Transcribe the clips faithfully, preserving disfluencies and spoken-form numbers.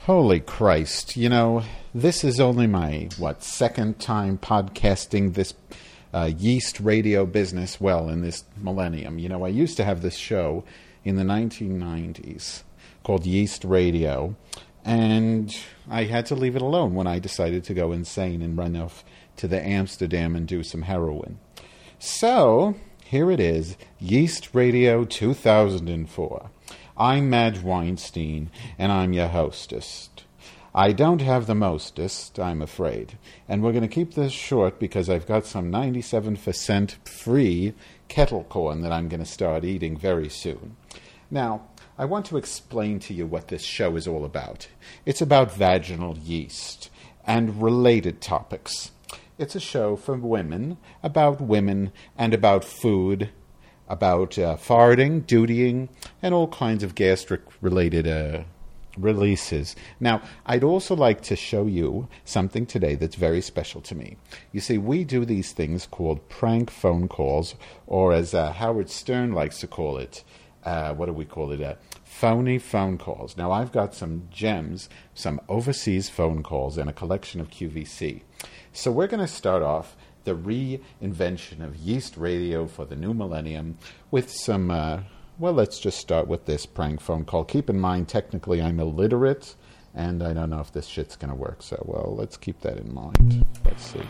Holy Christ. You know, this is only my, what, second time podcasting this uh, yeast radio business well in this millennium. You know, I used to have this show in the nineteen nineties called Yeast Radio, and I had to leave it alone when I decided to go insane and run off to the Amsterdam and do some heroin. So, here it is, Yeast Radio two thousand four. I'm Madge Weinstein, and I'm your hostess. I don't have the mostest, I'm afraid, and we're going to keep this short because I've got some ninety-seven percent free kettle corn that I'm going to start eating very soon. Now, I want to explain to you what this show is all about. It's about vaginal yeast and related topics. It's a show for women, about women, and about food, about uh, farting, dutying, and all kinds of gastric-related uh, releases. Now, I'd also like to show you something today that's very special to me. You see, we do these things called prank phone calls, or as uh, Howard Stern likes to call it, uh, what do we call it, uh, phony phone calls. Now, I've got some gems, some overseas phone calls, and a collection of Q V C. So we're going to start off the reinvention of yeast radio for the new millennium with some, uh, well, let's just start with this prank phone call. Keep in mind, technically, I'm illiterate, and I don't know if this shit's going to work. So, well, let's keep that in mind. Let's see.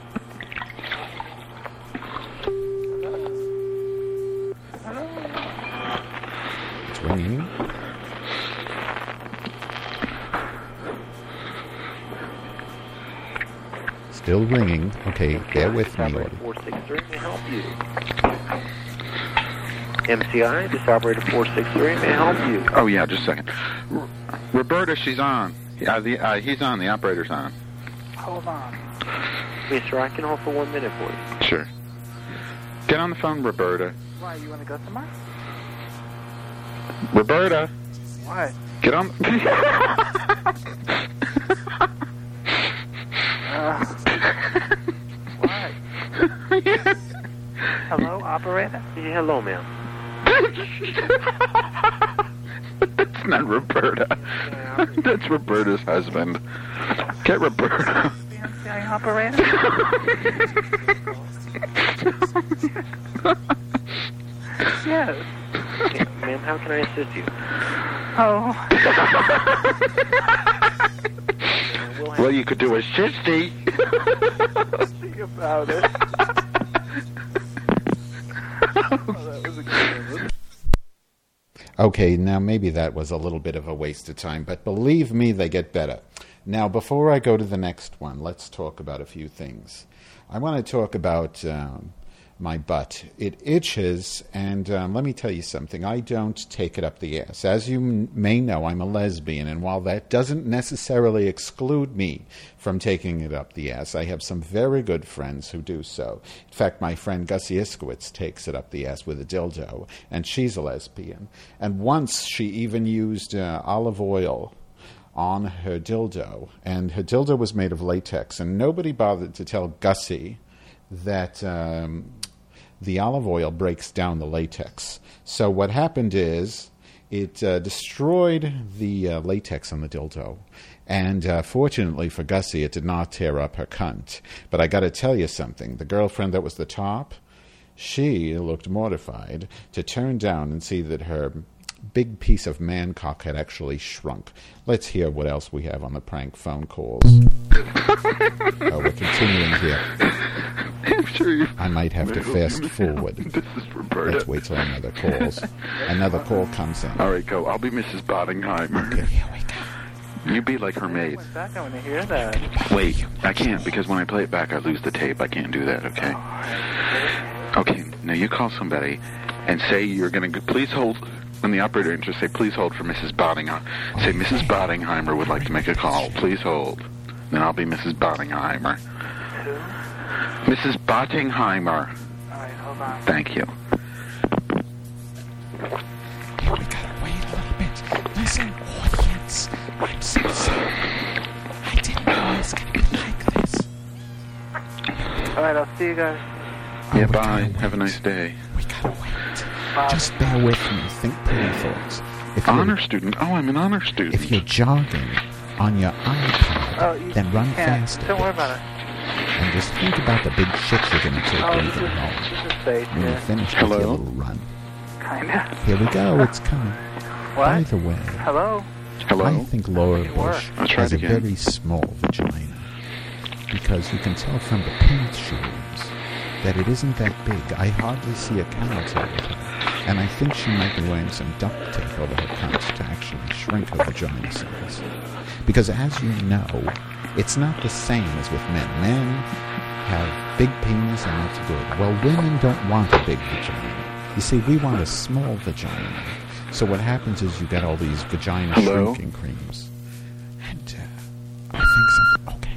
It's ringing. Still ringing. Okay, bear with me. four six three, may I help you? M C I, this operator four six three, may I help you? Oh, yeah, just a second. R- Roberta, she's on. Yeah, the, uh, he's on. The operator's on. Hold on. Yes, sir, I can hold for one minute for you. Sure. Get on the phone, Roberta. Why, you want to go somewhere? Roberta. What? Get on. uh, what? Hello, operator? Yeah, hello, ma'am. That's not Roberta. Yeah. That's Roberta's husband. Get Roberta. The M C I operator? Yes. Yeah, ma'am, how can I assist you? Oh. We'll Well, you could do a sissy. See about it. Oh, that was a good one. Okay, now maybe that was a little bit of a waste of time, but believe me, they get better. Now, before I go to the next one, let's talk about a few things. I want to talk about um, my butt. It itches, and um, let me tell you something. I don't take it up the ass. As you m- may know, I'm a lesbian, and while that doesn't necessarily exclude me from taking it up the ass, I have some very good friends who do so. In fact, my friend Gussie Iskowitz takes it up the ass with a dildo, and she's a lesbian. And once she even used uh, olive oil on her dildo, and her dildo was made of latex, and nobody bothered to tell Gussie that um, the olive oil breaks down the latex. So what happened is it uh, destroyed the uh, latex on the dildo. And uh, fortunately for Gussie, it did not tear up her cunt. But I got to tell you something. The girlfriend that was the top, she looked mortified to turn down and see that her big piece of man cock had actually shrunk. Let's hear what else we have on the prank phone calls. Oh, we're continuing here. I'm sure you... I might have to fast forward. This is Roberta. Let's wait till another calls. Another call comes in. All right, go. I'll be Missus Bottingheimer. Okay, here we go. You be like her maid. What's that? I want to hear that. Wait, I can't, because when I play it back, I lose the tape. I can't do that, okay? Okay, now you call somebody and say you're going to... Please hold... When the operator enters, say, please hold for Missus Bottingheimer. Say, Missus Bottingheimer would like to make a call. Please hold. Then I'll be Missus Bottingheimer. Who? Missus Bottingheimer. All right, hold on. Thank you. Here, we gotta wait a little bit. Listen, audience. I'm so sorry. I didn't know it was gonna be like this. All right, I'll see you guys. Yeah, bye. Have a nice day. We gotta wait. Bye. Just bear with me. Think pretty thoughts. If you're, Honor student? Oh, I'm an honor student. if you're jogging on your iPod, Oh, you then run can't. faster. Don't worry about it. And just think about the big shit you're going to take Oh, when this you is, get home. this is safe, When you're yeah. finished with Hello? your little run. Kinda. Here we go. It's coming. What? By the way, Hello? Hello? I think Laura It worked. Bush I'll try has it a again. very small vagina. Because you can tell from the pants she wears that it isn't that big. I hardly see a camel toe with her. And I think she might be wearing some duct tape over her cunt to actually shrink her vagina size. Because as you know, it's not the same as with men. Men have big penis and that's good. Well, women don't want a big vagina. You see, we want a small vagina. So what happens is you get all these vagina Hello? shrinking creams. And uh, I think some... Okay.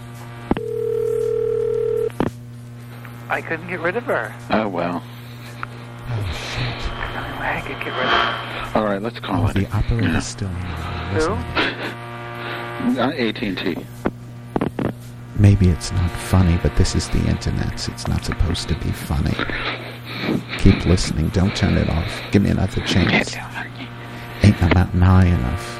I couldn't get rid of her. Oh, well. Oh, shit. There's no way I could get rid of her. All right, let's call Oh, it. the operator's still on. Who? Uh, A T and T. Maybe it's not funny, but this is the internet. So it's not supposed to be funny. Keep listening. Don't turn it off. Give me another chance. Ain't no mountain high enough.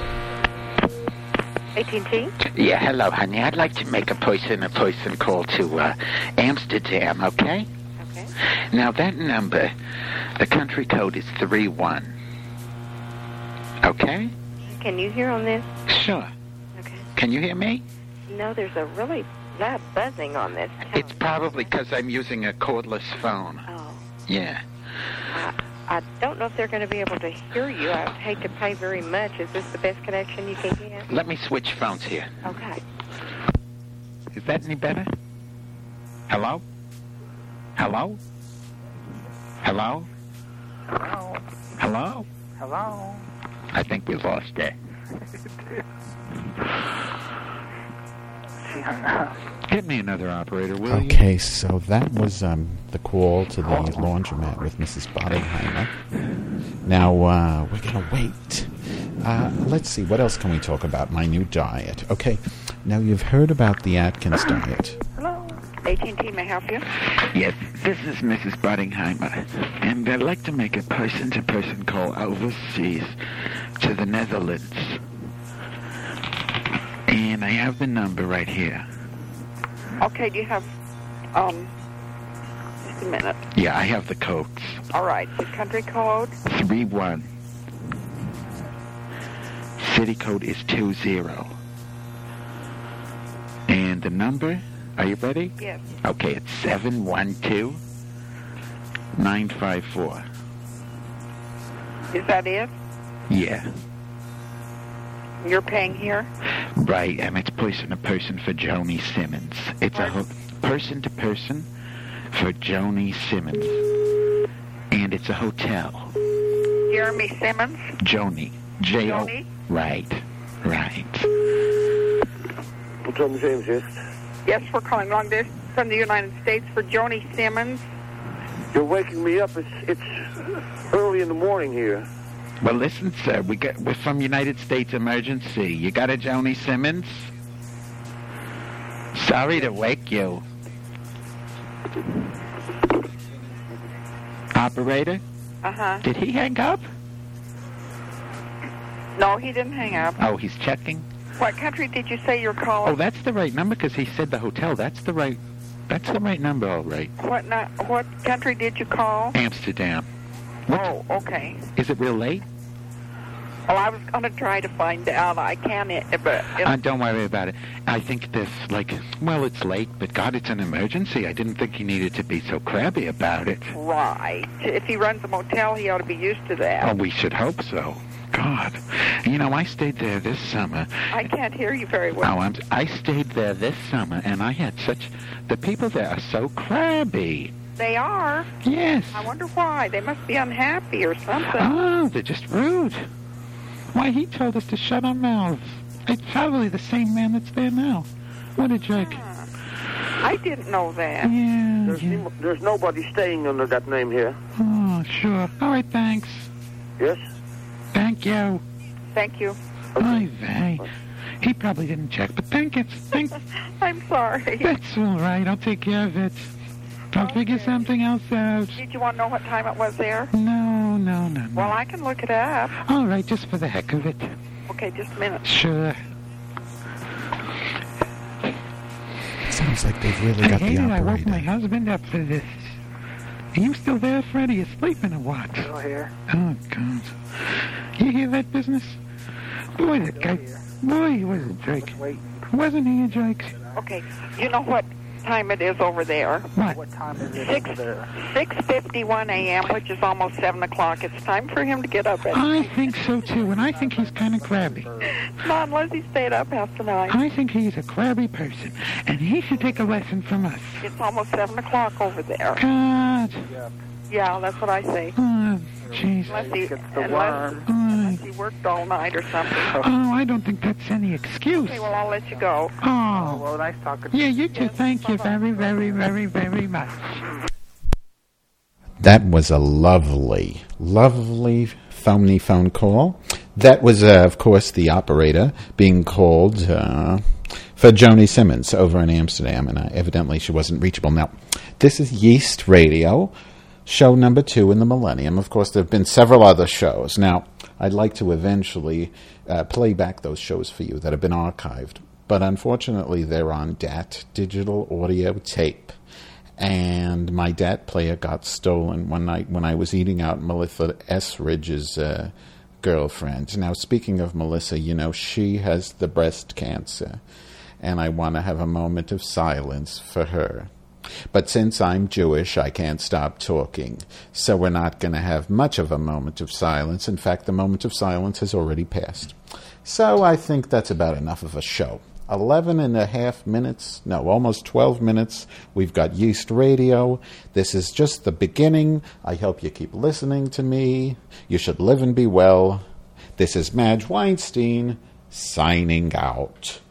A T and T? Yeah, hello, honey. I'd like to make a person-to-person call to uh, Amsterdam, okay? Okay. Now, that number, the country code is three one. Okay? Can you hear on this? Sure. Okay. Can you hear me? No, there's a really loud buzzing on this. It's probably because I'm using a cordless phone. Oh. Yeah. I, I don't know if they're going to be able to hear you. I'd hate to pay very much. Is this the best connection you can get? Let me switch phones here. Okay. Is that any better? Hello? Hello? Hello? Hello? Hello? Hello? I think we lost it. She hung up. Get me another operator, will you? Okay, so that was um, the call to the laundromat with Missus Bodenheimer. Now, uh, we're going to wait. Uh, let's see, what else can we talk about? My new diet. Okay, now you've heard about the Atkins diet. Hello? A T and T may help you? Yes, this is Missus Bodenheimer, and I'd like to make a person-to-person call overseas to the Netherlands. And I have the number right here. Okay, do you have, um, just a minute. Yeah, I have the codes. All right, the country code? three one. City code is two zero. And the number, are you ready? Yes. Okay, it's seven one two nine five four. Is that it? Yeah, You're paying here? right, and it's person-to-person for Joni Simmons. It's a ho- person-to-person for Joni Simmons. And it's a hotel. Jeremy Simmons? Joni. J O. Joni? Right, right. Tom James, yes. Yes, we're calling long distance from the United States for Joni Simmons. You're waking me up. It's it's early in the morning here. Well, listen, sir, we got, we're from United States Emergency. You got a Joni Simmons? Sorry to wake you. Operator, Uh-huh. did he hang up? No, he didn't hang up. Oh, he's checking? What country did you say you're Oh, calling? that's the right number because he said the hotel. That's the right, that's the right number, all right. What not, what country did you call? Amsterdam. What, Oh, okay. is it real late? Well, I was going to try to find out. I can't, but... Uh, don't worry about it. I think this, like, well, it's late, but God, it's an emergency. I didn't think he needed to be so crabby about it. Right. If he runs a motel, he ought to be used to that. Oh, we should hope so. God. You know, I stayed there this summer. I can't hear you very well. Oh, I'm, I stayed there this summer, and I had such... The people there are so crabby. They are. Yes. I wonder why. They must be unhappy or something. Oh, they're just rude. Why, he told us to shut our mouths. It's probably the same man that's there now. What a jerk. I didn't know that. Yeah, There's, yeah. there's nobody staying under that name here. Oh, sure. All right, thanks. Yes? Thank you. Thank you. Oy vey. He probably didn't check, but thank it. Thank, I'm sorry. that's all right. I'll take care of it. I'll figure Okay. something else out. Did you want to know what time it was there? No, no, no, no. Well, I can look it up. All right, just for the heck of it. Okay, just a minute. Sure. Sounds like they've really I got hate the it. I woke operator. my husband up for this. Are you still there, Freddie? You're sleeping or what? Still here. Oh, God. You hear that business? Boy, that guy... Boy, he was a jerk. Wait. Wasn't he a jerk? Okay, you know what time it is over there? What? What time is it Six, over there? six fifty-one a.m., which is almost seven o'clock. It's time for him to get up. At, I think so, too, and I think he's kind of crabby. not unless he stayed up half the night. I think he's a crabby person, and he should take a lesson from us. It's almost seven o'clock over there. God. Yeah, that's what I say. Oh, jeez. Unless he, Gets the unless, worm. Oh, unless he worked all night or something. oh, I don't think that's any excuse. Okay, well, I'll let you go. Oh. Well, nice talking to Yeah, you. you too. Thank you very, very, very, very much. That was a lovely, lovely phony phone call. That was, uh, of course, the operator being called uh, for Joni Simmons over in Amsterdam, and uh, evidently she wasn't reachable. Now, this is Yeast Radio, show number two in the millennium. Of course, there have been several other shows. Now, I'd like to eventually uh, play back those shows for you that have been archived, but unfortunately they're on D A T, digital audio tape. And my D A T player got stolen one night when I was eating out Melissa Etheridge's uh, girlfriend. Now, speaking of Melissa, you know, she has the breast cancer, and I want to have a moment of silence for her. But since I'm Jewish, I can't stop talking, so we're not going to have much of a moment of silence. In fact, the moment of silence has already passed. So I think that's about enough of a show. Eleven and a half minutes, no, almost twelve minutes. We've got Yeast Radio. This is just the beginning. I hope you keep listening to me. You should live and be well. This is Madge Weinstein signing out.